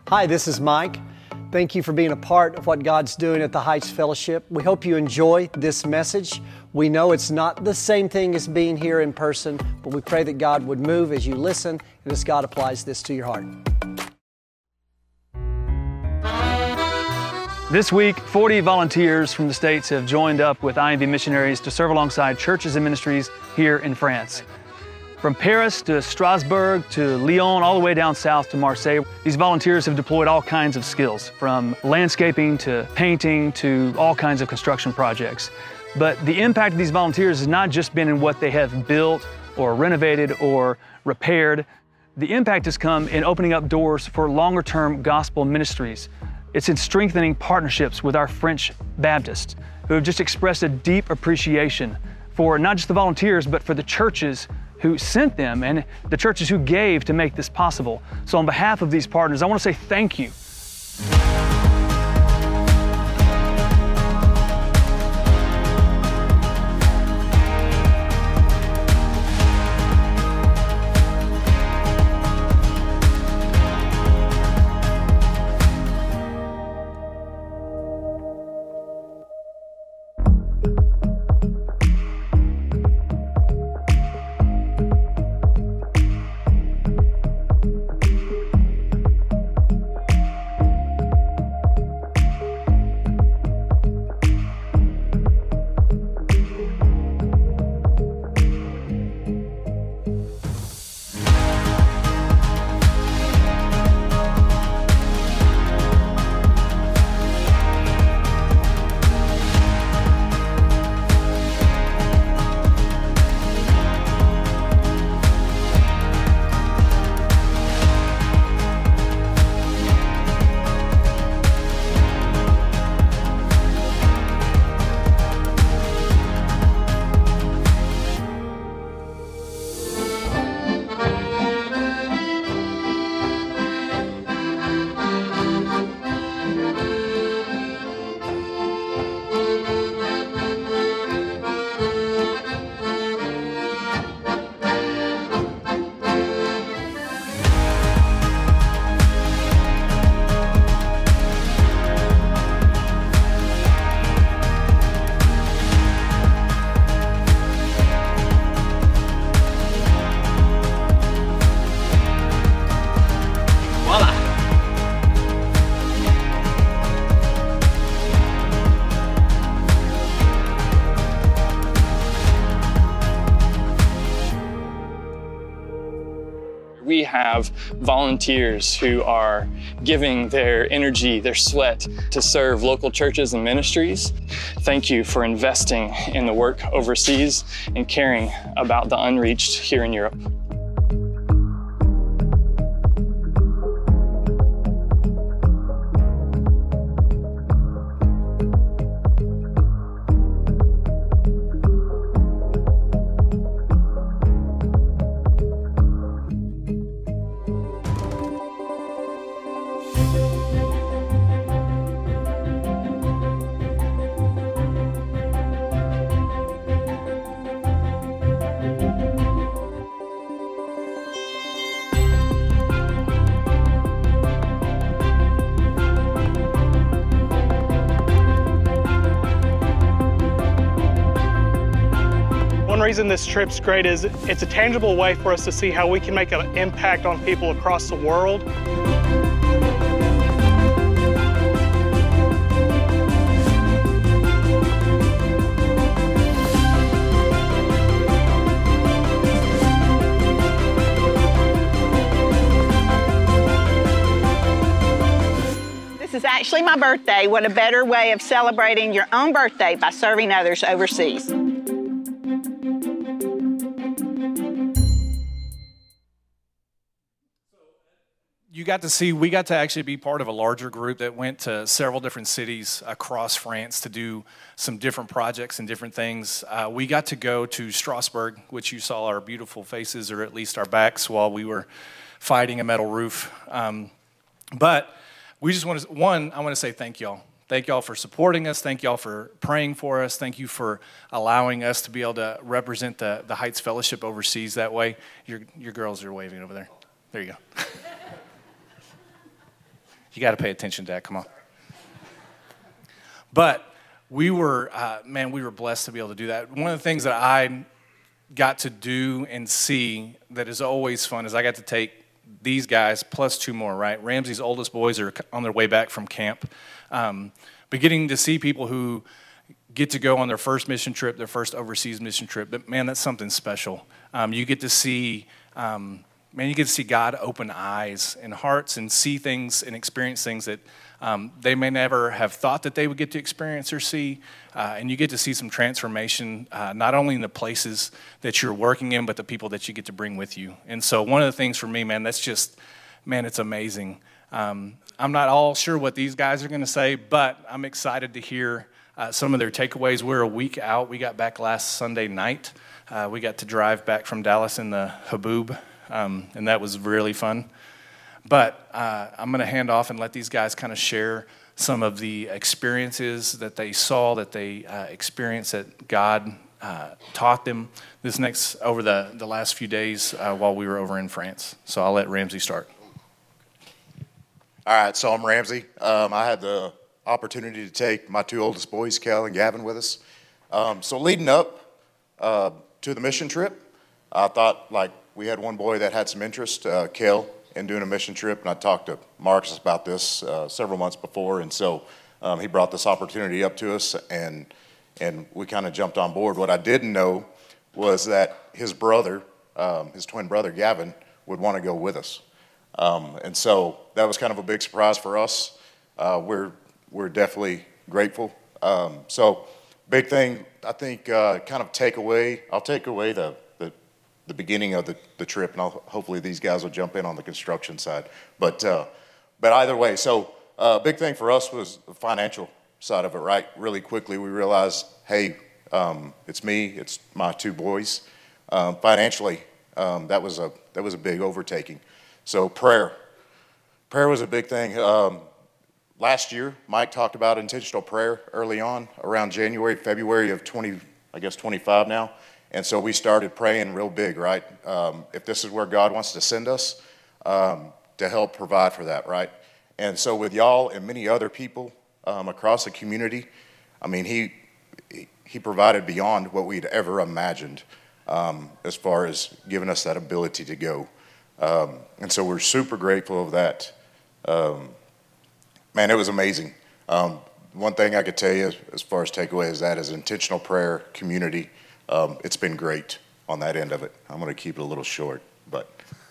Hi, this is Mike. Thank you for being a part of what God's doing at the Heights Fellowship. We hope you enjoy this message. We know it's not the same thing as being here in person, but we pray that God would move as you listen and as God applies this to your heart. This week, 40 volunteers from the States have joined up with IMV missionaries to serve alongside churches and ministries here in France. From Paris to Strasbourg to Lyon, all the way down south to Marseille, these volunteers have deployed all kinds of skills, from landscaping to painting to all kinds of construction projects. But the impact of these volunteers has not just been in what they have built or renovated or repaired. The impact has come in opening up doors for longer-term gospel ministries. It's in strengthening partnerships with our French Baptists, who have just expressed a deep appreciation for not just the volunteers, but for the churches who sent them and the churches who gave to make this possible. So on behalf of these partners, I want to say thank you. We have volunteers who are giving their energy, their sweat to serve local churches and ministries. Thank you for investing in the work overseas and caring about the unreached here in Europe. One reason this trip's great is it's a tangible way for us to see how we can make an impact on people across the world. This is actually my birthday. What a better way of celebrating your own birthday by serving others overseas. We got to actually be part of a larger group that went to several different cities across France to do some different projects and different things. We got to go to Strasbourg, which you saw our beautiful faces, or at least our backs, while we were fighting a metal roof. But we just want to, I want to say thank y'all. Thank y'all for supporting us. Thank y'all for praying for us. Thank you for allowing us to be able to represent the Heights Fellowship overseas that way. Your girls are waving over there. There you go. You got to pay attention, Dad. Come on. But we were, we were blessed to be able to do that. One of the things that I got to do and see that is always fun is I got to take these guys plus two more, right? Ramsey's oldest boys are on their way back from camp. But getting to see people who get to go on their first mission trip, their first overseas mission trip, but man, that's something special. You get to see, God open eyes and hearts and see things and experience things that they may never have thought that they would get to experience or see. And you get to see some transformation, not only in the places that you're working in, but the people that you get to bring with you. And so one of the things for me, man, that's just, it's amazing. I'm not all sure what these guys are going to say, but I'm excited to hear some of their takeaways. We're a week out. We got back last Sunday night. We got to drive back from Dallas in the Haboob, and that was really fun. But I'm going to hand off and let these guys kind of share some of the experiences that they saw, that they experienced, that God taught them over the last few days while we were over in France. So I'll let Ramsey start. All right, so I'm Ramsey. I had the opportunity to take my two oldest boys, Kel and Gavin, with us. So leading up to the mission trip, I thought we had one boy that had some interest, Kel, in doing a mission trip, and I talked to Marcus about this several months before, and so he brought this opportunity up to us, and we kind of jumped on board. What I didn't know was that his brother, his twin brother, Gavin, would want to go with us. And so that was kind of a big surprise for us. We're definitely grateful. So big thing, I think, kind of I'll take away the beginning of the trip, and hopefully these guys will jump in on the construction side. But either way, so big thing for us was the financial side of it, right? Really quickly we realized, hey, it's me, it's my two boys. Financially, that was a big overtaking. So prayer was a big thing. Last year, Mike talked about intentional prayer early on, around January, February of 25 now. And so we started praying real big, right? If this is where God wants to send us, to help provide for that, right? And so with y'all and many other people across the community, he provided beyond what we'd ever imagined as far as giving us that ability to go. And so we're super grateful of that. Man, it was amazing. One thing I could tell you as far as takeaway is intentional prayer, community. It's been great on that end of it. I'm going to keep it a little short, but.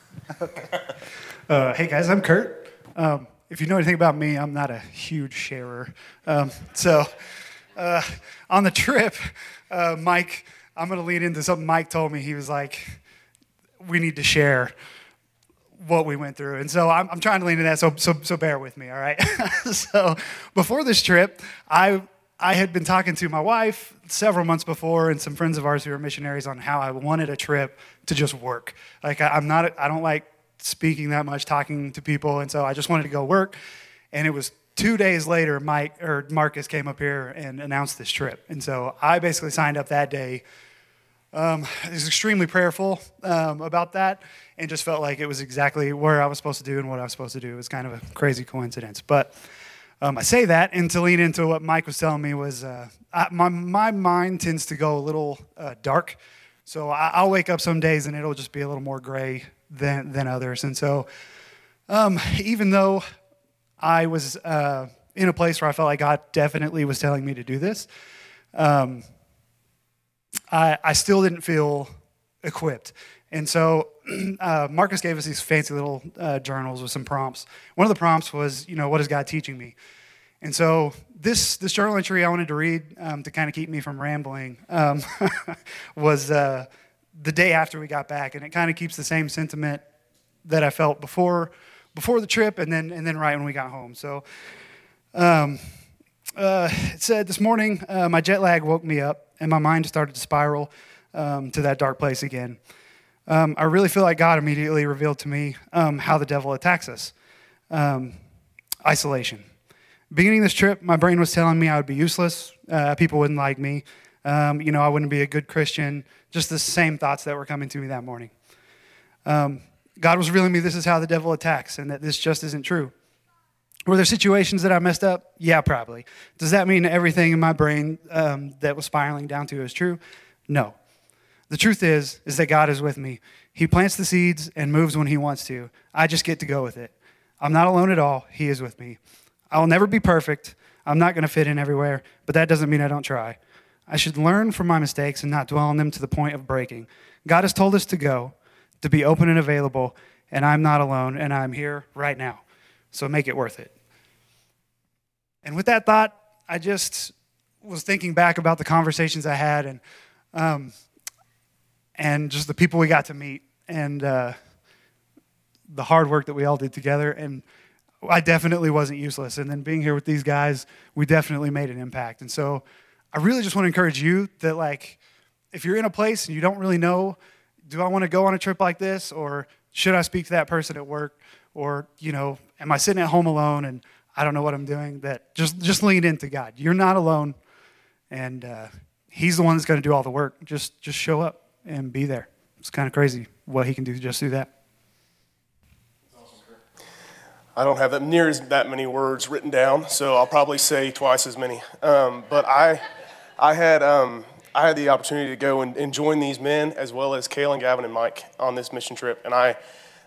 Hey guys, I'm Kurt. If you know anything about me, I'm not a huge sharer. So on the trip, Mike, I'm going to lead into something Mike told me. He was like, we need to share what we went through. And so I'm trying to lean into that, so bear with me, all right? So before this trip, I had been talking to my wife several months before and some friends of ours who are missionaries on how I wanted a trip to just work. I don't like speaking that much, talking to people, and so I just wanted to go work. And it was 2 days later, Marcus came up here and announced this trip. And so I basically signed up that day. I was extremely prayerful about that and just felt like it was exactly where I was supposed to do and what I was supposed to do. It was kind of a crazy coincidence. But I say that, and to lean into what Mike was telling me was my mind tends to go a little dark. So I'll wake up some days and it'll just be a little more gray than others. And so even though I was in a place where I felt like God definitely was telling me to do this, I still didn't feel equipped. And so Marcus gave us these fancy little journals with some prompts. One of the prompts was, what is God teaching me? And so this journal entry I wanted to read to kind of keep me from rambling was the day after we got back. And it kind of keeps the same sentiment that I felt before the trip and then right when we got home. So it said, this morning my jet lag woke me up and my mind started to spiral to that dark place again. I really feel like God immediately revealed to me how the devil attacks us. Isolation. Beginning this trip, my brain was telling me I would be useless. People wouldn't like me. I wouldn't be a good Christian. Just the same thoughts that were coming to me that morning. God was revealing me this is how the devil attacks and that this just isn't true. Were there situations that I messed up? Yeah, probably. Does that mean everything in my brain that was spiraling down to is true? No. The truth is that God is with me. He plants the seeds and moves when he wants to. I just get to go with it. I'm not alone at all. He is with me. I will never be perfect. I'm not going to fit in everywhere, but that doesn't mean I don't try. I should learn from my mistakes and not dwell on them to the point of breaking. God has told us to go, to be open and available, and I'm not alone, and I'm here right now. So make it worth it. And with that thought, I just was thinking back about the conversations I had and just the people we got to meet and the hard work that we all did together. And I definitely wasn't useless. And then being here with these guys, we definitely made an impact. And so I really just want to encourage you that, like, if you're in a place and you don't really know, do I want to go on a trip like this, or should I speak to that person at work, or, you know, am I sitting at home alone and I don't know what I'm doing? That just lean into God. You're not alone, and he's the one that's going to do all the work. Just show up and be there. It's kind of crazy what he can do just through that. I don't have near that many words written down, so I'll probably say twice as many. But I had the opportunity to go and join these men, as well as Cale and Gavin and Mike, on this mission trip. And I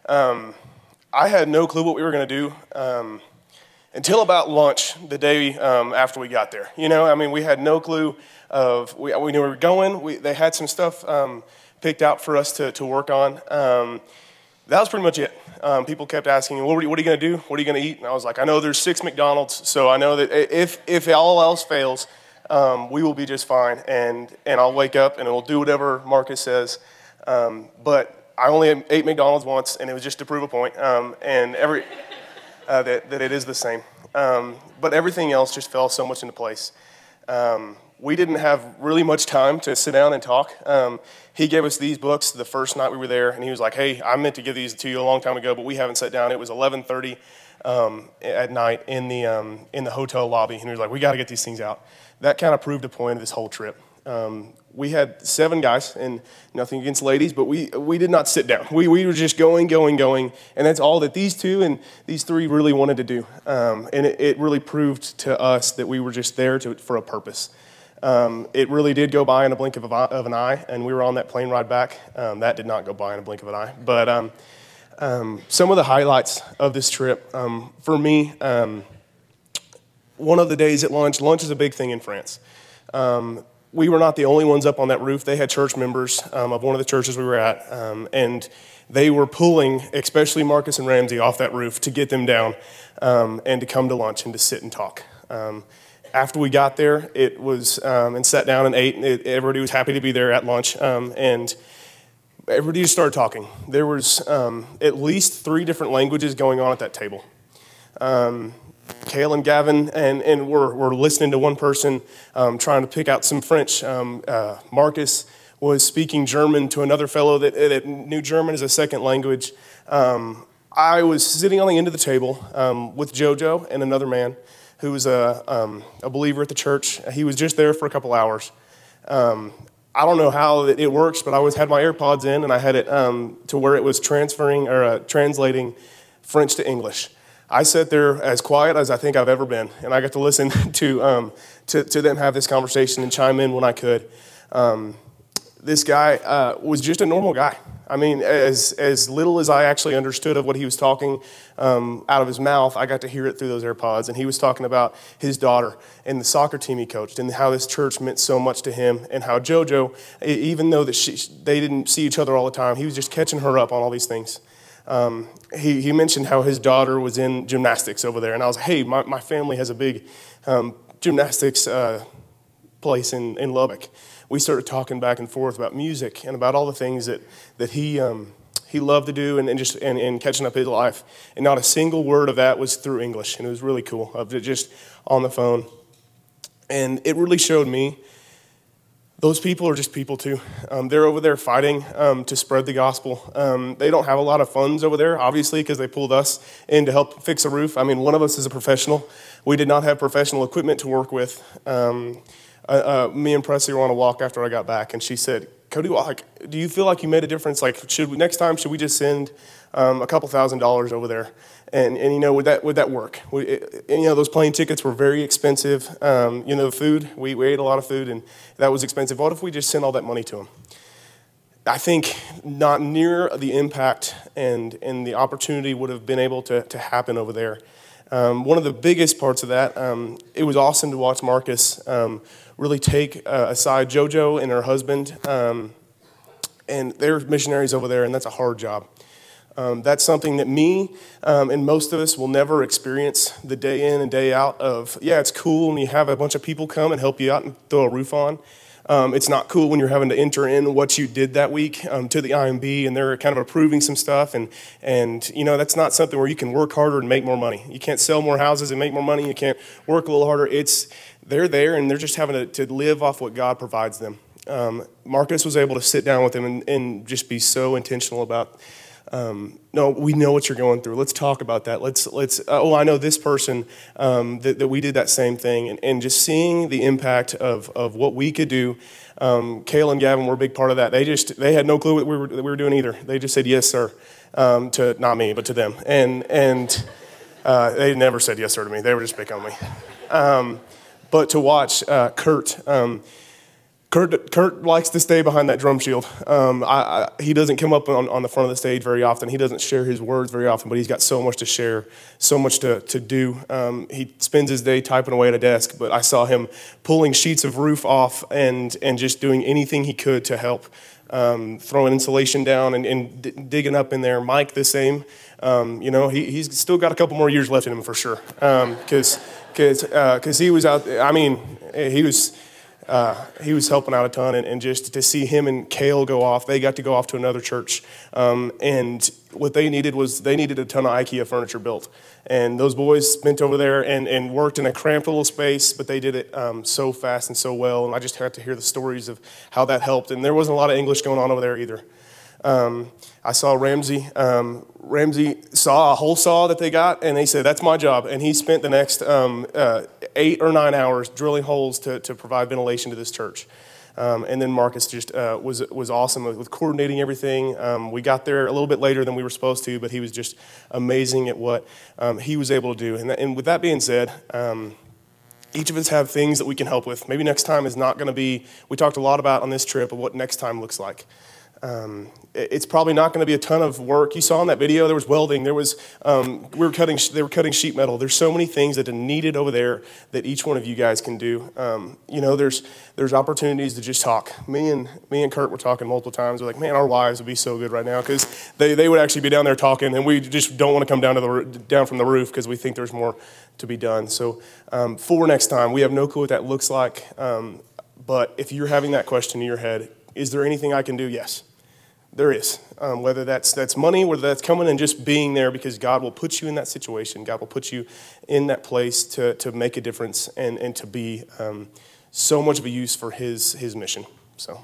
had no clue what we were going to do until about lunch the day after we got there. You know, I mean, we had no clue of, we knew we were going. They had some stuff picked out for us to work on. That was pretty much it. People kept asking, what are you going to do? What are you going to eat? And I was like, I know there's 6 McDonald's, so I know that if all else fails, we will be just fine. And I'll wake up and we'll do whatever Marcus says. But I only ate McDonald's once, and it was just to prove a point. And that it is the same. But everything else just fell so much into place. We didn't have really much time to sit down and talk. He gave us these books the first night we were there, and he was like, hey, I meant to give these to you a long time ago, but we haven't sat down. It was 11:30 at night in the hotel lobby, and he was like, we got to get these things out. That kind of proved a point of this whole trip. We had 7 guys, and nothing against ladies, but we did not sit down. We were just going, and that's all that these 2 and these 3 really wanted to do. And it really proved to us that we were just there for a purpose. It really did go by in a blink of an eye, and we were on that plane ride back. That did not go by in a blink of an eye. But some of the highlights of this trip, for me, one of the days at lunch is a big thing in France. We were not the only ones up on that roof. They had church members of one of the churches we were at, and they were pulling, especially Marcus and Ramsey, off that roof to get them down and to come to lunch and to sit and talk. After we got there, it was and sat down and ate. Everybody was happy to be there at lunch, and everybody just started talking. There was at least 3 different languages going on at that table. Cale and Gavin and we're listening to one person trying to pick out some French. Marcus was speaking German to another fellow that knew German as a second language. I was sitting on the end of the table with JoJo and another man who was a believer at the church. He was just there for a couple hours. I don't know how it works, but I had my AirPods in, and I had it to where it was transferring or translating French to English. I sat there as quiet as I think I've ever been, and I got to listen to them have this conversation and chime in when I could. This guy was just a normal guy. I mean, as little as I actually understood of what he was talking out of his mouth, I got to hear it through those AirPods. And he was talking about his daughter and the soccer team he coached and how this church meant so much to him, and how JoJo, even though they didn't see each other all the time, he was just catching her up on all these things. He mentioned how his daughter was in gymnastics over there. And I was like, hey, my family has a big gymnastics place in Lubbock. We started talking back and forth about music and about all the things that he loved to do and catching up his life. And not a single word of that was through English. And it was really cool, of it just on the phone. And it really showed me those people are just people too. They're over there fighting to spread the gospel. They don't have a lot of funds over there, obviously, because they pulled us in to help fix a roof. I mean, one of us is a professional. We did not have professional equipment to work with. Me and Presley were on a walk after I got back, and she said, Cody, like, do you feel like you made a difference? Like, next time should we just send a couple $1,000s over there? And would that work? Those plane tickets were very expensive. The food, we ate a lot of food, and that was expensive. What if we just sent all that money to them? I think not near the impact and the opportunity would have been able to happen over there. One of the biggest parts of that, it was awesome to watch Marcus really take aside JoJo and her husband, and they're missionaries over there, and that's a hard job. That's something that me and most of us will never experience the day in and day out of, it's cool when you have a bunch of people come and help you out and throw a roof on. It's not cool when you're having to enter in what you did that week to the IMB, and they're kind of approving some stuff, and that's not something where you can work harder and make more money. You can't sell more houses and make more money. You can't work a little harder. They're there, and they're just having to live off what God provides them. Marcus was able to sit down with them and just be so intentional about, no, we know what you're going through. Let's talk about that. I know this person that we did that same thing, and just seeing the impact of what we could do. Kayla and Gavin were a big part of that. They had no clue what we were doing either. They just said yes, sir, to not me, but to them, and they never said yes, sir, to me. They were just picking on me. But to watch Kurt. Kurt likes to stay behind that drum shield. He doesn't come up on the front of the stage very often. He doesn't share his words very often, but he's got so much to share, so much to do. He spends his day typing away at a desk, but I saw him pulling sheets of roof off and just doing anything he could to help, throwing insulation down and digging up in there. Mike, the same. He's still got a couple more years left in him for sure, because he was out there. I mean, he was helping out a ton, and just to see him and Kale go off, they got to go off to another church, and what they needed a ton of IKEA furniture built, and those boys spent over there and worked in a cramped little space, but they did it so fast and so well, and I just had to hear the stories of how that helped, and there wasn't a lot of English going on over there either. I saw Ramsey. Ramsey saw a hole saw that they got, and they said, that's my job. And he spent the next 8 or 9 hours drilling holes to provide ventilation to this church. And then Marcus just was awesome with coordinating everything. We got there a little bit later than we were supposed to, but he was just amazing at what he was able to do. And with that being said, each of us have things that we can help with. Maybe next time is not going to be, we talked a lot about on this trip of what next time looks like. It's probably not going to be a ton of work. You saw in that video, there was welding. There was they were cutting sheet metal. There's so many things that are needed over there that each one of you guys can do. There's opportunities to just talk. Me and Kurt were talking multiple times. We're like, man, our wives would be so good right now because they would actually be down there talking, and we just don't want to come down from the roof because we think there's more to be done. So for next time, we have no clue what that looks like. But if you're having that question in your head, is there anything I can do? Yes. There is, whether that's money, whether that's coming and just being there, because God will put you in that situation. God will put you in that place to make a difference and to be so much of a use for His mission. So,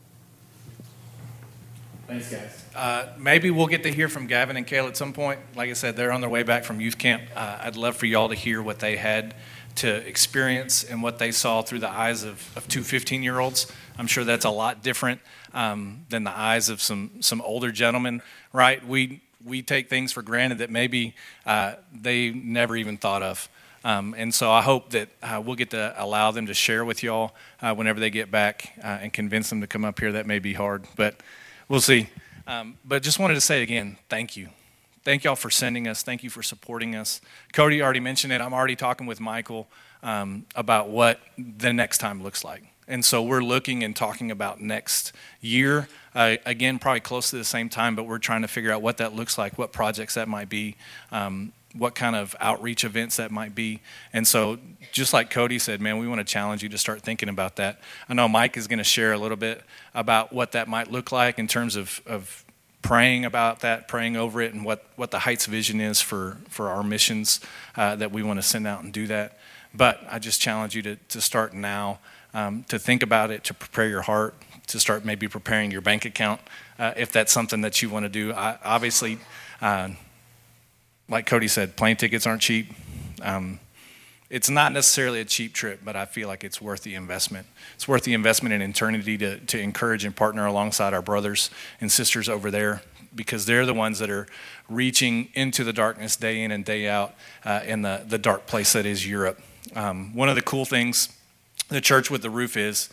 thanks, guys. Maybe we'll get to hear from Gavin and Kayla at some point. Like I said, they're on their way back from youth camp. I'd love for y'all to hear what they had to experience and what they saw through the eyes of two 15-year-olds. I'm sure that's a lot different than the eyes of some older gentlemen, right? We take things for granted that maybe they never even thought of. And so I hope that we'll get to allow them to share with y'all whenever they get back and convince them to come up here. That may be hard, but we'll see. But just wanted to say again, thank you. Thank y'all for sending us. Thank you for supporting us. Cody already mentioned it. I'm already talking with Michael about what the next time looks like. And so we're looking and talking about next year, again, probably close to the same time, but we're trying to figure out what that looks like, what projects that might be, what kind of outreach events that might be. And so just like Cody said, man, we want to challenge you to start thinking about that. I know Mike is going to share a little bit about what that might look like in terms of praying about that, praying over it, and what the Heights vision is for our missions that we want to send out and do that. But I just challenge you to start now, to think about it, to prepare your heart, to start maybe preparing your bank account if that's something that you want to do. Obviously, like Cody said, plane tickets aren't cheap. it's not necessarily a cheap trip, but I feel like it's worth the investment. It's worth the investment in eternity to encourage and partner alongside our brothers and sisters over there, because they're the ones that are reaching into the darkness day in and day out in the dark place that is Europe. One of the cool things, the church with the roof is,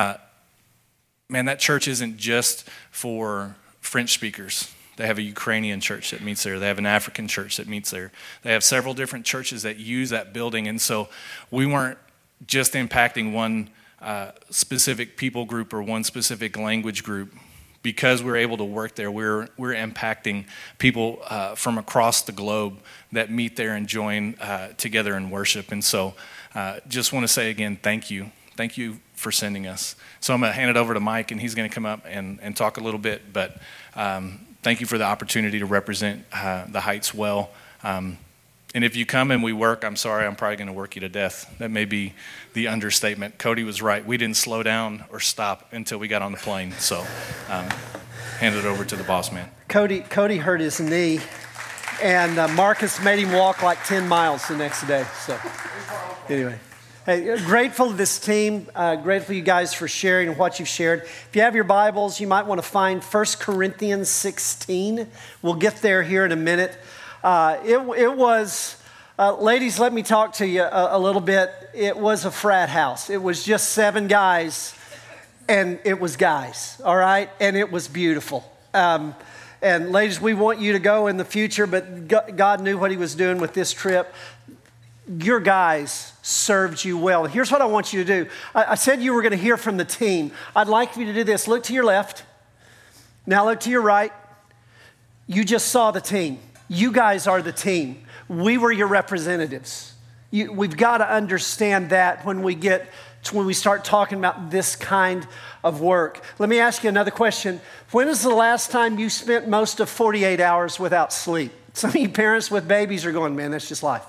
man, that church isn't just for French speakers. They have a Ukrainian church that meets there. They have an African church that meets there. They have several different churches that use that building. And so we weren't just impacting one specific people group or one specific language group. Because we're able to work there, we're impacting people from across the globe that meet there and join together in worship. And so just want to say again, thank you. Thank you for sending us. So I'm going to hand it over to Mike, and he's going to come up and talk a little bit. But thank you for the opportunity to represent the Heights well. And if you come and we work, I'm sorry, I'm probably going to work you to death. That may be the understatement. Cody was right. We didn't slow down or stop until we got on the plane. So hand it over to the boss man. Cody hurt his knee, and Marcus made him walk like 10 miles the next day. So anyway, hey, grateful to this team. Grateful you guys for sharing what you've shared. If you have your Bibles, you might want to find 1 Corinthians 16. We'll get there here in a minute. It was, ladies, let me talk to you a little bit. It was a frat house. It was just 7 guys, and it was guys, all right? And it was beautiful. And ladies, we want you to go in the future, but God knew what he was doing with this trip. Your guys served you well. Here's what I want you to do. I said you were going to hear from the team. I'd like you to do this. Look to your left. Now look to your right. You just saw the team. You guys are the team. We were your representatives. We've got to understand that when we start talking about this kind of work. Let me ask you another question. When is the last time you spent most of 48 hours without sleep? Some of you parents with babies are going, man, that's just life.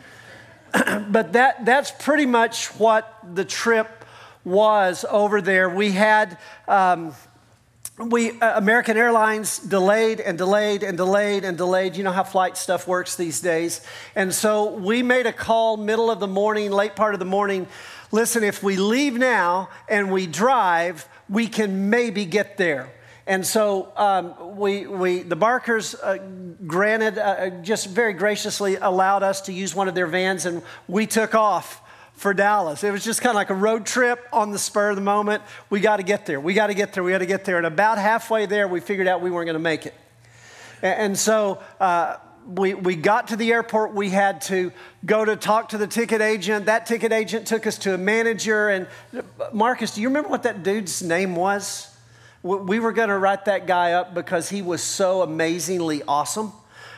But that's pretty much what the trip was over there. We had... American Airlines delayed and delayed and delayed and delayed. You know how flight stuff works these days. And so we made a call middle of the morning, late part of the morning. Listen, if we leave now and we drive, we can maybe get there. And so the Barkers just very graciously allowed us to use one of their vans, and we took off for Dallas. It was just kind of like a road trip on the spur of the moment. We got to get there. We got to get there. We got to get there. And about halfway there, we figured out we weren't going to make it. And so we got to the airport. We had to go to talk to the ticket agent. That ticket agent took us to a manager. And Marcus, do you remember what that dude's name was? We were going to write that guy up because he was so amazingly awesome.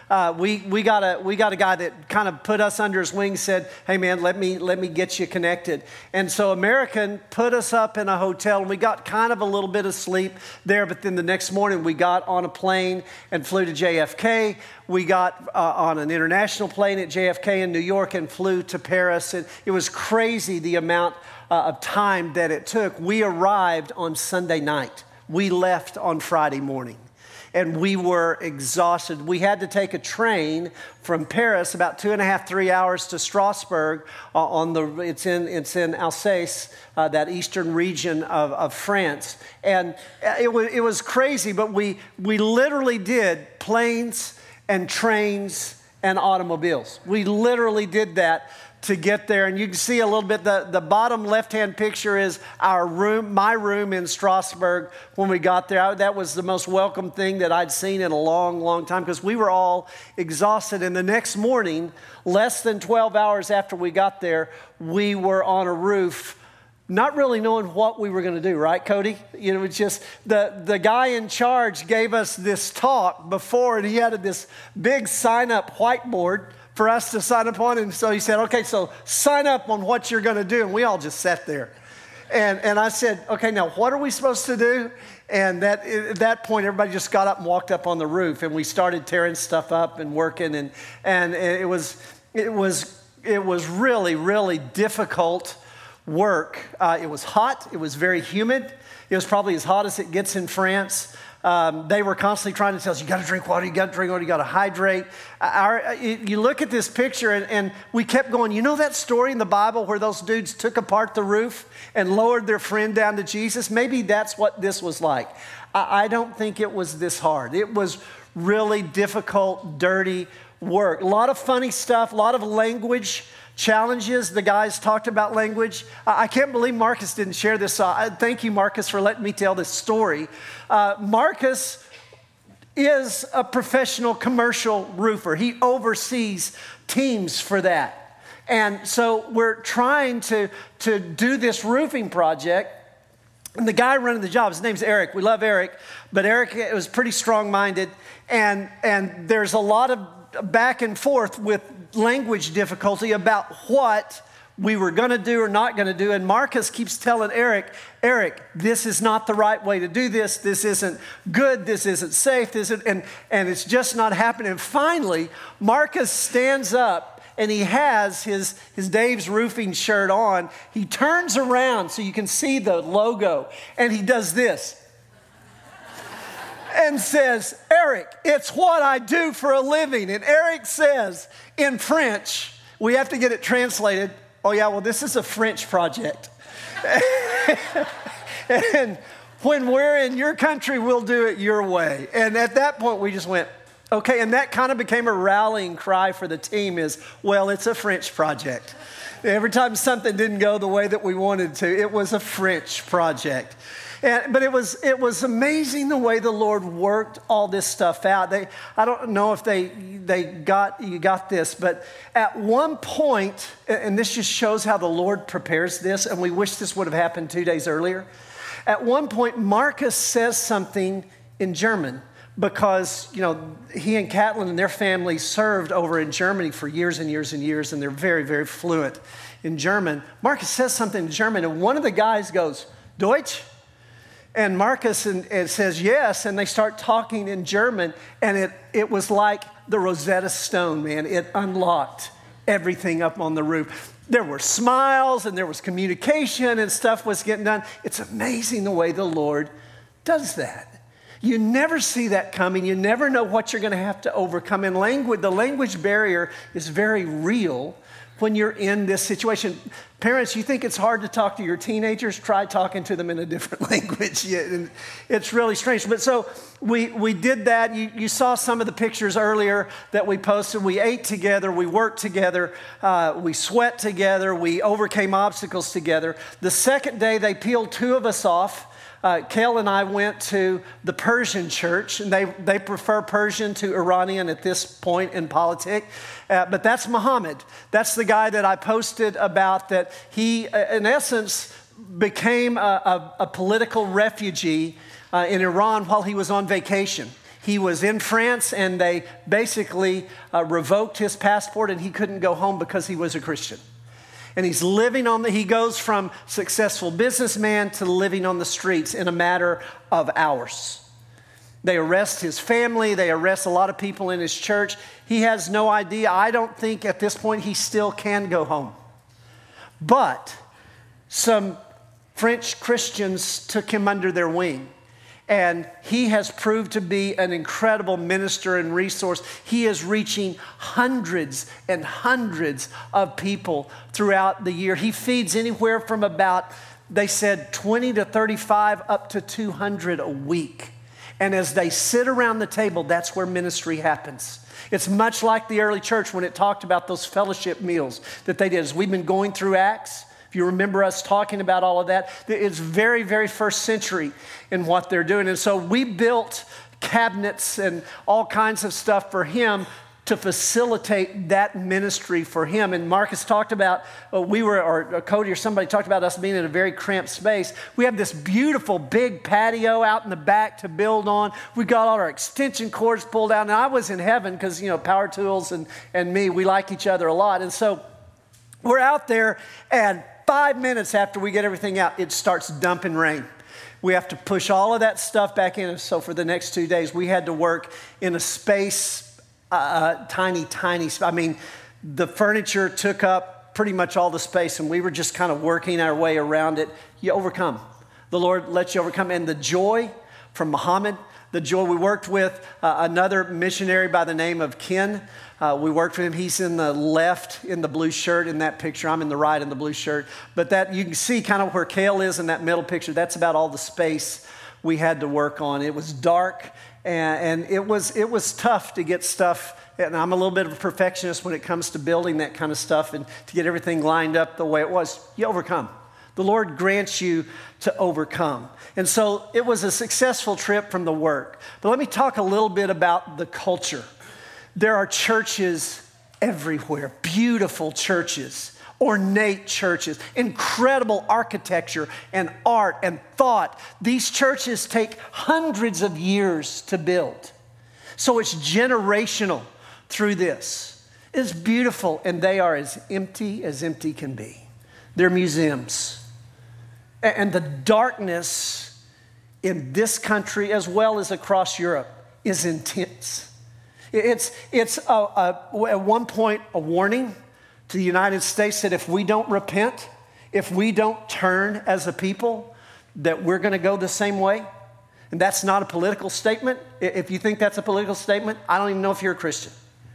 We got a guy that kind of put us under his wing, said, hey man, let me get you connected. And so American put us up in a hotel, and we got kind of a little bit of sleep there, but then the next morning we got on a plane and flew to JFK. We got on an international plane at JFK in New York and flew to Paris. And it was crazy the amount of time that it took. We arrived on Sunday night. We left on Friday morning. And we were exhausted. We had to take a train from Paris, about 2.5, 3 hours, to Strasbourg. It's in Alsace, that eastern region of France. And it was crazy, but we literally did planes and trains and automobiles. We literally did that to get there. And you can see a little bit, the bottom left-hand picture is my room in Strasbourg when we got there. That was the most welcome thing that I'd seen in a long, long time, because we were all exhausted. And the next morning, less than 12 hours after we got there, we were on a roof, not really knowing what we were going to do, right, Cody? You know, it's just the guy in charge gave us this talk before, and he had this big sign-up whiteboard for us to sign up on. And so he said, okay, so sign up on what you're going to do. And we all just sat there. And I said, okay, now what are we supposed to do? And at that point, everybody just got up and walked up on the roof, and we started tearing stuff up and working. And it was really, really difficult work. It was hot. It was very humid. It was probably as hot as it gets in France. They were constantly trying to tell us, you got to drink water, you got to drink water, you got to hydrate. You look at this picture and we kept going, you know that story in the Bible where those dudes took apart the roof and lowered their friend down to Jesus? Maybe that's what this was like. I don't think it was this hard. It was really difficult, dirty work. A lot of funny stuff, a lot of language challenges. The guys talked about language. I can't believe Marcus didn't share this. Thank you, Marcus, for letting me tell this story. Marcus is a professional commercial roofer. He oversees teams for that. And so we're trying to do this roofing project. And the guy running the job, his name's Eric. We love Eric, but Eric was pretty strong-minded. And there's a lot of back and forth with language difficulty about what we were going to do or not going to do. And Marcus keeps telling Eric, this is not the right way to do this. This isn't good. This isn't safe. And it's just not happening. And finally, Marcus stands up and he has his Dave's Roofing shirt on. He turns around so you can see the logo and he does this. And says, Eric, it's what I do for a living. And Eric says in French, we have to get it translated. Oh yeah, well this is a French project. And when we're in your country, we'll do it your way. And at that point we just went, okay. And that kind of became a rallying cry for the team is, well, it's a French project. Every time something didn't go the way that we wanted to, it was a French project. But it was amazing the way the Lord worked all this stuff out. I don't know if you got this, but at one point, and this just shows how the Lord prepares this, and we wish this would have happened 2 days earlier. At one point, Marcus says something in German because, he and Catlin and their family served over in Germany for years and years and years, and they're very, very fluent in German. Marcus says something in German, and one of the guys goes, Deutsch? And Marcus says yes, and they start talking in German, and it was like the Rosetta Stone, man. It unlocked everything up on the roof. There were smiles, and there was communication, and stuff was getting done. It's amazing the way the Lord does that. You never see that coming. You never know what you're going to have to overcome. And the language barrier is very real when you're in this situation. Parents, you think it's hard to talk to your teenagers? Try talking to them in a different language. It's really strange. But so we did that. You saw some of the pictures earlier that we posted. We ate together. We worked together. We sweat together. We overcame obstacles together. The second day, they peeled two of us off. Kale and I went to the Persian church, and they prefer Persian to Iranian at this point in politics. But that's Muhammad. That's the guy that I posted about that he, in essence, became a political refugee in Iran while he was on vacation. He was in France, and they basically revoked his passport, and he couldn't go home because he was a Christian. And he's he goes from successful businessman to living on the streets in a matter of hours. They arrest his family. They arrest a lot of people in his church. He has no idea. I don't think at this point he still can go home. But some French Christians took him under their wing. And he has proved to be an incredible minister and resource. He is reaching hundreds and hundreds of people throughout the year. He feeds anywhere from about, they said, 20 to 35 up to 200 a week. And as they sit around the table, that's where ministry happens. It's much like the early church when it talked about those fellowship meals that they did. As we've been going through Acts, if you remember us talking about all of that, it's very, very first century in what they're doing. And so we built cabinets and all kinds of stuff for him to facilitate that ministry for him. And Marcus talked about, Cody or somebody talked about us being in a very cramped space. We have this beautiful big patio out in the back to build on. We got all our extension cords pulled out. And I was in heaven because, Power Tools and me, we like each other a lot. And so we're out there, and 5 minutes after we get everything out, it starts dumping rain. We have to push all of that stuff back in. So for the next 2 days, we had to work in a space, tiny. I mean, the furniture took up pretty much all the space, and we were just kind of working our way around it. You overcome. The Lord lets you overcome. And the joy from Muhammad, the joy. We worked with another missionary by the name of Ken. We worked with him. He's in the left in the blue shirt in that picture. I'm in the right in the blue shirt. But that you can see kind of where Cale is in that middle picture. That's about all the space we had to work on. It was dark and it was tough to get stuff. And I'm a little bit of a perfectionist when it comes to building that kind of stuff and to get everything lined up the way it was. You overcome. The Lord grants you to overcome. And so it was a successful trip from the work. But let me talk a little bit about the culture. There are churches everywhere, beautiful churches, ornate churches, incredible architecture and art and thought. These churches take hundreds of years to build. So it's generational through this. It's beautiful, and they are as empty can be. They're museums. And the darkness in this country, as well as across Europe, is intense. It's at one point a warning to the United States that if we don't repent, if we don't turn as a people, that we're going to go the same way. And that's not a political statement. If you think that's a political statement, I don't even know if you're a Christian.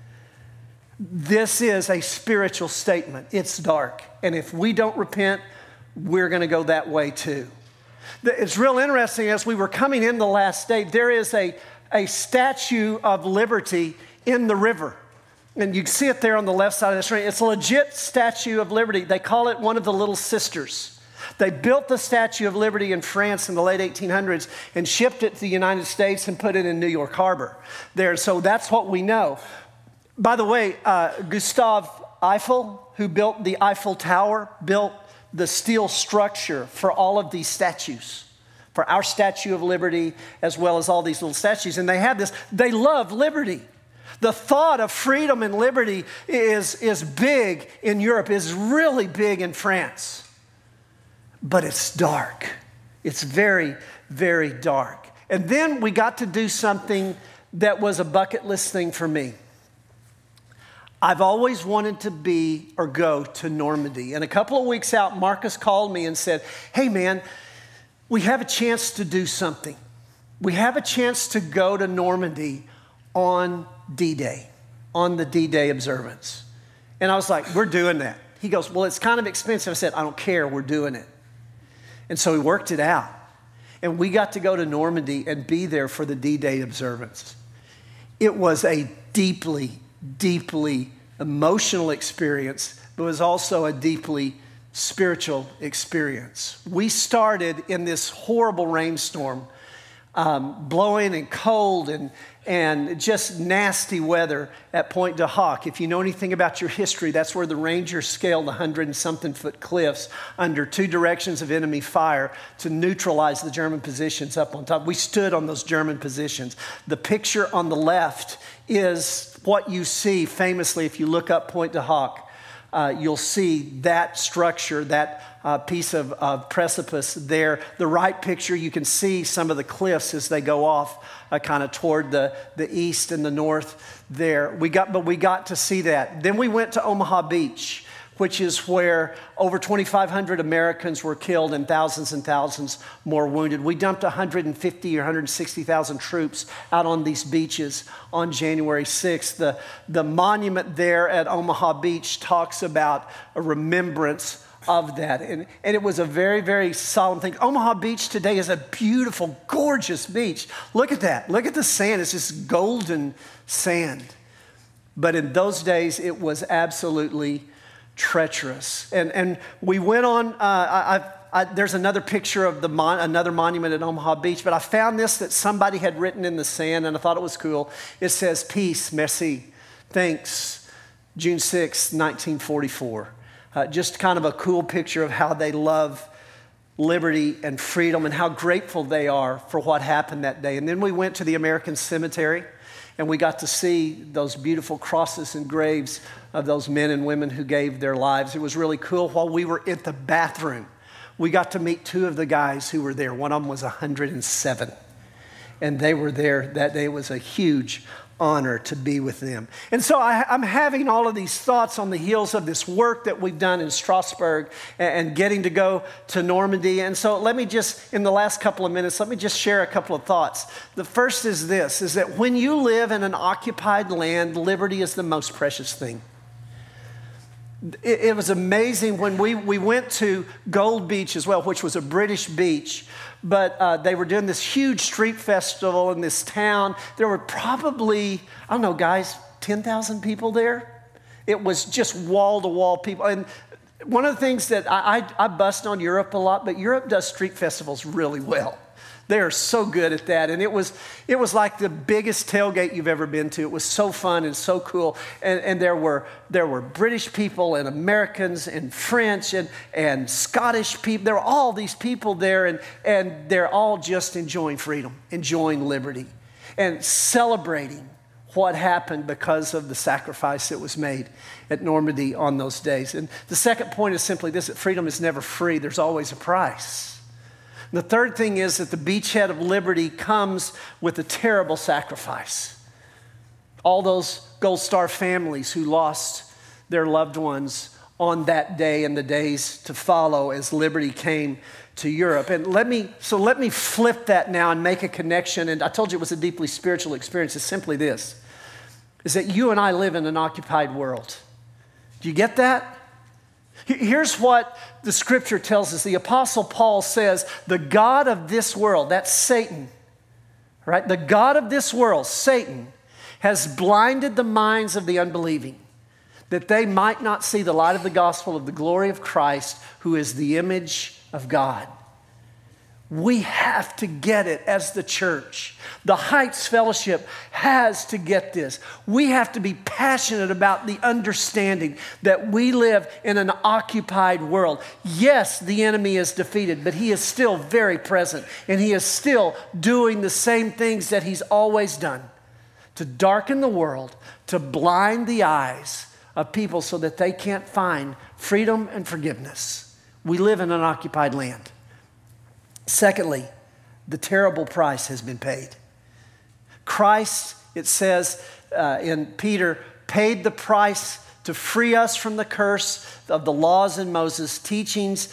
This is a spiritual statement. It's dark. And if we don't repent, we're going to go that way too. It's real interesting, as we were coming in the last day, there is a Statue of Liberty in the river. And you can see it there on the left side of the screen. It's a legit Statue of Liberty. They call it one of the Little Sisters. They built the Statue of Liberty in France in the late 1800s and shipped it to the United States and put it in New York Harbor there. So that's what we know. By the way, Gustave Eiffel, who built the Eiffel Tower, built the steel structure for all of these statues, for our Statue of Liberty, as well as all these little statues. And they have this, they love liberty. The thought of freedom and liberty is big in Europe, is really big in France. But it's dark. It's very, very dark. And then we got to do something that was a bucket list thing for me. I've always wanted to be or go to Normandy. And a couple of weeks out, Marcus called me and said, hey man, we have a chance to do something. We have a chance to go to Normandy on D-Day, on the D-Day observance. And I was like, we're doing that. He goes, well, it's kind of expensive. I said, I don't care, we're doing it. And so we worked it out. And we got to go to Normandy and be there for the D-Day observance. It was a deeply, deeply emotional experience, but it was also a deeply spiritual experience. We started in this horrible rainstorm, blowing and cold and just nasty weather at Point de Hoc. If you know anything about your history, that's where the Rangers scaled 100-and-something foot cliffs under 2 directions of enemy fire to neutralize the German positions up on top. We stood on those German positions. The picture on the left is what you see famously if you look up Point de Hoc. You'll see that structure, that piece of precipice there. The right picture, you can see some of the cliffs as they go off kind of toward the east and the north there. We got to see that. Then we went to Omaha Beach, which is where over 2,500 Americans were killed and thousands more wounded. We dumped 150 or 160,000 troops out on these beaches on January 6th. The monument there at Omaha Beach talks about a remembrance of that. And it was a very, very solemn thing. Omaha Beach today is a beautiful, gorgeous beach. Look at that. Look at the sand. It's just golden sand. But in those days, it was absolutely treacherous. And we went on, there's another picture of another monument at Omaha Beach, but I found this that somebody had written in the sand, and I thought it was cool. It says, peace, merci, thanks, June 6, 1944. Just kind of a cool picture of how they love liberty and freedom and how grateful they are for what happened that day. And then we went to the American Cemetery, and we got to see those beautiful crosses and graves of those men and women who gave their lives. It was really cool. While we were at the bathroom, we got to meet 2 of the guys who were there. One of them was 107. And they were there that day. It was a huge honor to be with them. And so I'm having all of these thoughts on the heels of this work that we've done in Strasbourg and getting to go to Normandy. And so let me just, in the last couple of minutes, let me just share a couple of thoughts. The first is this, is that when you live in an occupied land, liberty is the most precious thing. It was amazing when we went to Gold Beach as well, which was a British beach, but they were doing this huge street festival in this town. There were probably, I don't know, guys, 10,000 people there. It was just wall-to-wall people. And one of the things that I bust on Europe a lot, but Europe does street festivals really well. They are so good at that. And it was like the biggest tailgate you've ever been to. It was so fun and so cool. And there were British people and Americans and French and Scottish people. There were all these people there, and they're all just enjoying freedom, enjoying liberty, and celebrating what happened because of the sacrifice that was made at Normandy on those days. And the second point is simply this, that freedom is never free. There's always a price. The third thing is that the beachhead of liberty comes with a terrible sacrifice. All those Gold Star families who lost their loved ones on that day and the days to follow as liberty came to Europe. And let me flip that now and make a connection. And I told you it was a deeply spiritual experience. It's simply this, is that you and I live in an occupied world. Do you get that? Here's what the scripture tells us. The Apostle Paul says, the God of this world, that's Satan, right? The God of this world, Satan, has blinded the minds of the unbelieving, that they might not see the light of the gospel of the glory of Christ, who is the image of God. We have to get it as the church. The Heights Fellowship has to get this. We have to be passionate about the understanding that we live in an occupied world. Yes, the enemy is defeated, but he is still very present, and he is still doing the same things that he's always done, to darken the world, to blind the eyes of people so that they can't find freedom and forgiveness. We live in an occupied land. Secondly, the terrible price has been paid. Christ, it says in Peter, paid the price to free us from the curse of the laws in Moses' teachings.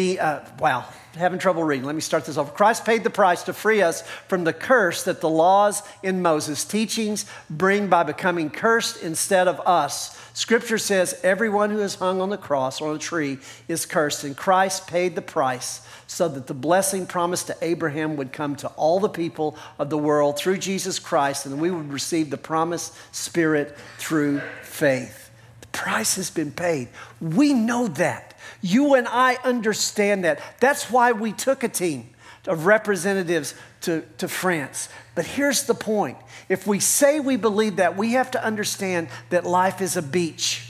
Having trouble reading. Let me start this over. Christ paid the price to free us from the curse that the laws in Moses' teachings bring by becoming cursed instead of us. Scripture says everyone who is hung on the cross or on a tree is cursed, and Christ paid the price so that the blessing promised to Abraham would come to all the people of the world through Jesus Christ, and we would receive the promised Spirit through faith. The price has been paid. We know that. You and I understand that. That's why we took a team of representatives to France. But here's the point. If we say we believe that, we have to understand that life is a beach.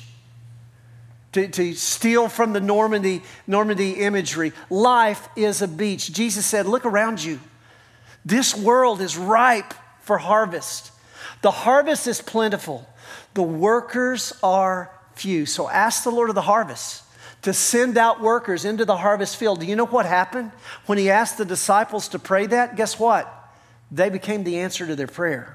To steal from the Normandy imagery, life is a beach. Jesus said, look around you. This world is ripe for harvest. The harvest is plentiful. The workers are few. So ask the Lord of the harvest to send out workers into the harvest field. Do you know what happened when he asked the disciples to pray that? Guess what? They became the answer to their prayer.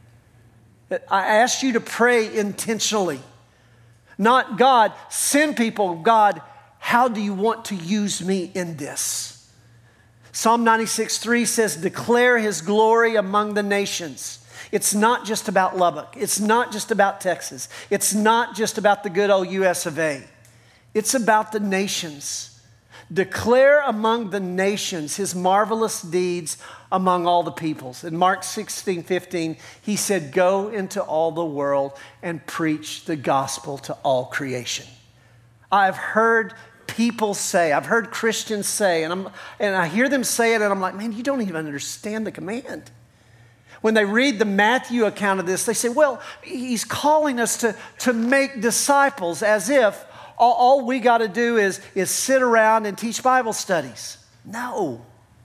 I asked you to pray intentionally. Not God, send people. God, how do you want to use me in this? Psalm 96:3 says, declare his glory among the nations. It's not just about Lubbock. It's not just about Texas. It's not just about the good old US of A. It's about the nations. Declare among the nations his marvelous deeds among all the peoples. In Mark 16:15, he said, go into all the world and preach the gospel to all creation. I've heard people say, I've heard Christians say, and I hear them say it, and I'm like, man, you don't even understand the command. When they read the Matthew account of this, they say, well, he's calling us to make disciples, as if all we got to do is sit around and teach Bible studies. No.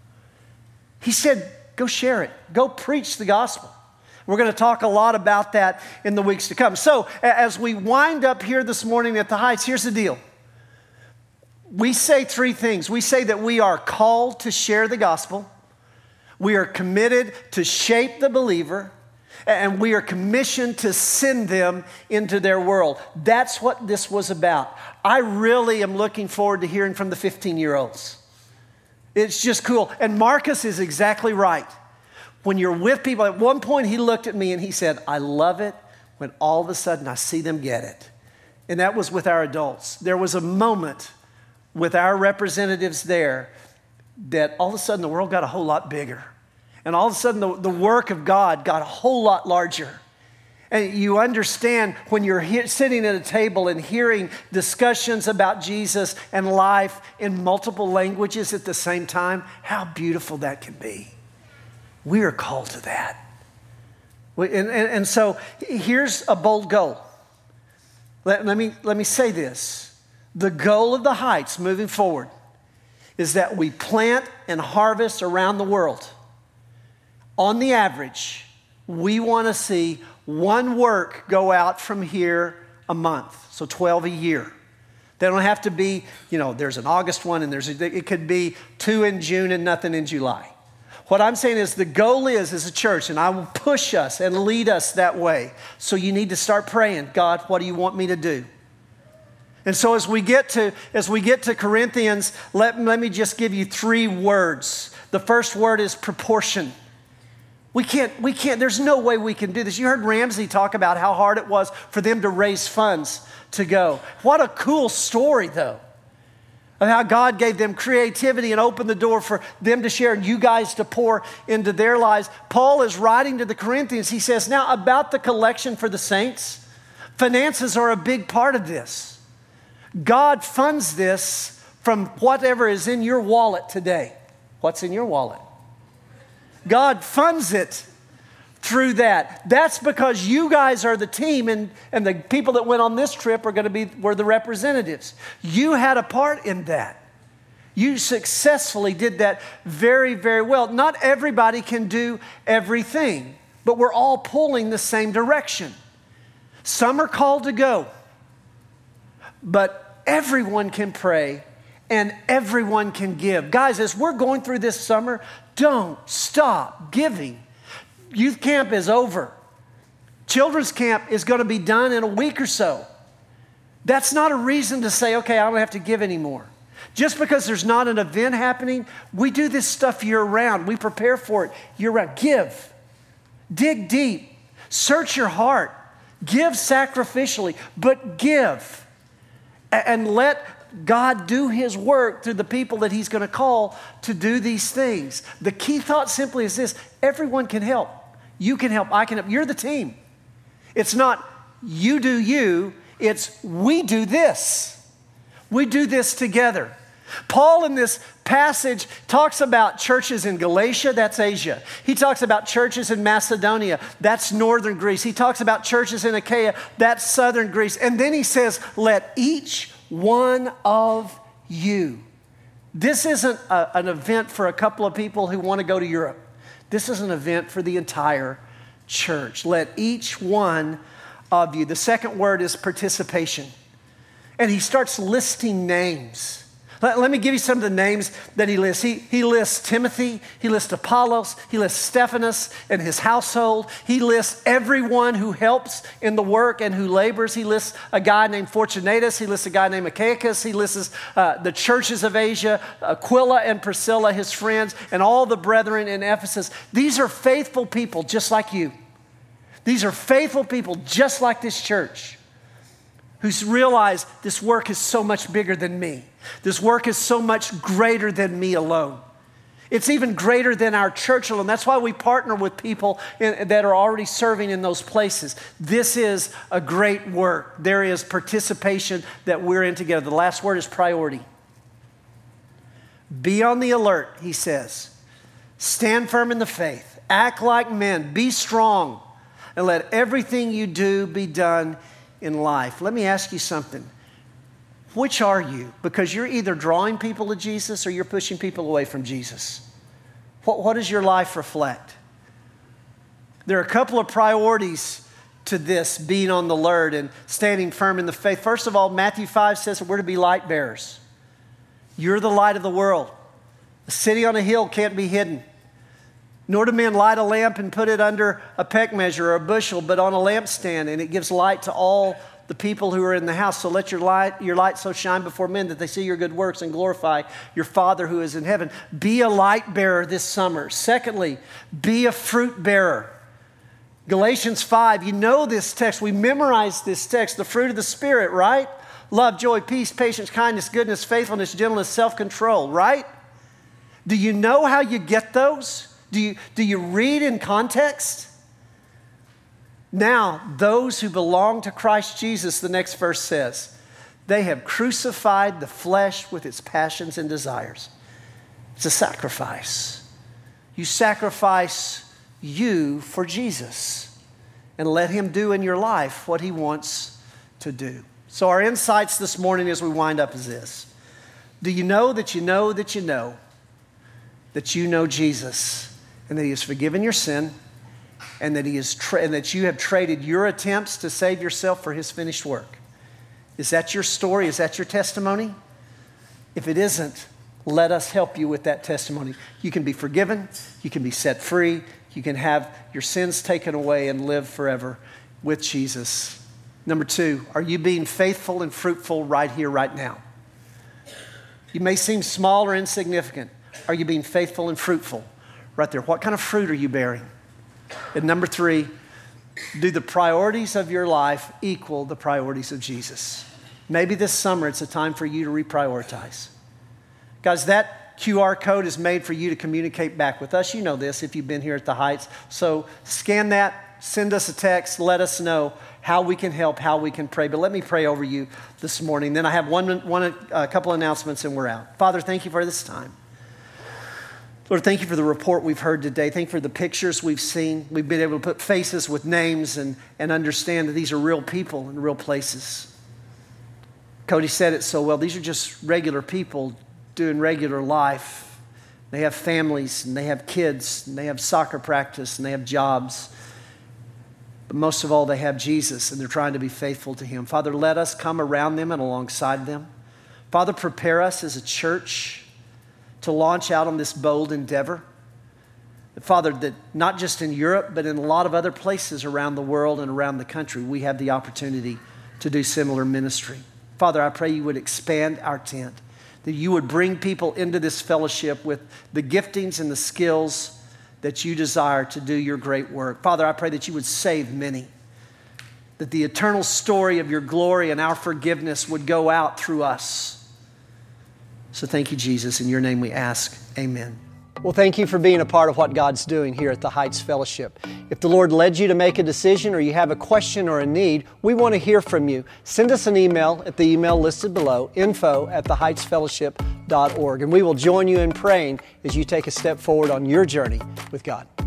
He said, go share it. Go preach the gospel. We're going to talk a lot about that in the weeks to come. So as we wind up here this morning at the Heights, here's the deal. We say three things. We say that we are called to share the gospel. We are committed to shape the believer. And we are commissioned to send them into their world. That's what this was about. I really am looking forward to hearing from the 15-year-olds. It's just cool. And Marcus is exactly right. When you're with people, at one point he looked at me and he said, I love it when all of a sudden I see them get it. And that was with our adults. There was a moment with our representatives there that all of a sudden the world got a whole lot bigger. And all of a sudden the work of God got a whole lot larger. And you understand when you're sitting at a table and hearing discussions about Jesus and life in multiple languages at the same time, how beautiful that can be. We are called to that. And so here's a bold goal. Let me say this. The goal of the Heights moving forward is that we plant and harvest around the world. On the average, we want to see one work go out from here a month, so 12 a year. They don't have to be, there's an August one and it could be 2 in June and nothing in July. What I'm saying is the goal is as a church, and I will push us and lead us that way. So you need to start praying, God, what do you want me to do? And so as we get to Corinthians, let me just give you 3 words. The first word is proportion. We can't, there's no way we can do this. You heard Ramsey talk about how hard it was for them to raise funds to go. What a cool story, though, of how God gave them creativity and opened the door for them to share and you guys to pour into their lives. Paul is writing to the Corinthians. He says, now about the collection for the saints, finances are a big part of this. God funds this from whatever is in your wallet today. What's in your wallet? God funds it through that. That's because you guys are the team and the people that went on this trip were the representatives. You had a part in that. You successfully did that very, very well. Not everybody can do everything, but we're all pulling the same direction. Some are called to go, but everyone can pray and everyone can give. Guys, as we're going through this summer, don't stop giving. Youth camp is over. Children's camp is going to be done in a week or so. That's not a reason to say, okay, I don't have to give anymore. Just because there's not an event happening, we do this stuff year-round. We prepare for it year-round. Give. Dig deep. Search your heart. Give sacrificially, but give. And let God do His work through the people that He's going to call to do these things. The key thought simply is this: everyone can help. You can help, I can help. You're the team. It's not you do you, it's we do this. We do this together. Paul in this passage talks about churches in Galatia, that's Asia. He talks about churches in Macedonia, that's northern Greece. He talks about churches in Achaia, that's southern Greece. And then he says, let each one of you. This isn't an event for a couple of people who want to go to Europe. This is an event for the entire church. Let each one of you. The second word is participation. And he starts listing names. Let me give you some of the names that he lists. He lists Timothy, he lists Apollos, he lists Stephanas and his household. He lists everyone who helps in the work and who labors. He lists a guy named Fortunatus. He lists a guy named Achaicus. He lists the churches of Asia, Aquila and Priscilla, his friends, and all the brethren in Ephesus. These are faithful people just like you. These are faithful people just like this church who's realized this work is so much bigger than me. This work is so much greater than me alone. It's even greater than our church alone. That's why we partner with people that are already serving in those places. This is a great work. There is participation that we're in together. The last word is priority. Be on the alert, he says. Stand firm in the faith. Act like men. Be strong. And let everything you do be done in life. Let me ask you something. Which are you? Because you're either drawing people to Jesus or you're pushing people away from Jesus. What does your life reflect? There are a couple of priorities to this being on the alert and standing firm in the faith. First of all, Matthew 5 says that we're to be light bearers. You're the light of the world. A city on a hill can't be hidden. Nor do men light a lamp and put it under a peck measure or a bushel, but on a lampstand, and it gives light to all the people who are in the house. So let your light so shine before men that they see your good works and glorify your Father who is in heaven. Be a light bearer this summer. Secondly, be a fruit bearer. Galatians 5, you know this text. We memorized this text, the fruit of the Spirit, right? Love, joy, peace, patience, kindness, goodness, faithfulness, gentleness, self-control, right? Do you know how you get those? Do you read in context? Now, those who belong to Christ Jesus, the next verse says, they have crucified the flesh with its passions and desires. It's a sacrifice. You sacrifice you for Jesus and let Him do in your life what He wants to do. So our insights this morning as we wind up is this. Do you know that you know that you know that you know Jesus and that He has forgiven your sin and that and that you have traded your attempts to save yourself for His finished work? Is that your story? Is that your testimony? If it isn't, let us help you with that testimony. You can be forgiven. You can be set free. You can have your sins taken away and live forever with Jesus. Number 2, are you being faithful and fruitful right here, right now? You may seem small or insignificant. Are you being faithful and fruitful right there? What kind of fruit are you bearing? And number 3, do the priorities of your life equal the priorities of Jesus? Maybe this summer it's a time for you to reprioritize. Guys, that QR code is made for you to communicate back with us. You know this if you've been here at the Heights. So scan that, send us a text, let us know how we can help, how we can pray. But let me pray over you this morning. Then I have a couple announcements and we're out. Father, thank you for this time. Lord, thank you for the report we've heard today. Thank you for the pictures we've seen. We've been able to put faces with names and understand that these are real people in real places. Cody said it so well. These are just regular people doing regular life. They have families and they have kids and they have soccer practice and they have jobs. But most of all, they have Jesus and they're trying to be faithful to Him. Father, let us come around them and alongside them. Father, prepare us as a church to launch out on this bold endeavor. Father, that not just in Europe, but in a lot of other places around the world and around the country, we have the opportunity to do similar ministry. Father, I pray you would expand our tent, that you would bring people into this fellowship with the giftings and the skills that you desire to do your great work. Father, I pray that you would save many, that the eternal story of your glory and our forgiveness would go out through us. So thank you, Jesus. In your name we ask, amen. Well, thank you for being a part of what God's doing here at the Heights Fellowship. If the Lord led you to make a decision or you have a question or a need, we want to hear from you. Send us an email at the email listed below, info@theheightsfellowship.org, and we will join you in praying as you take a step forward on your journey with God.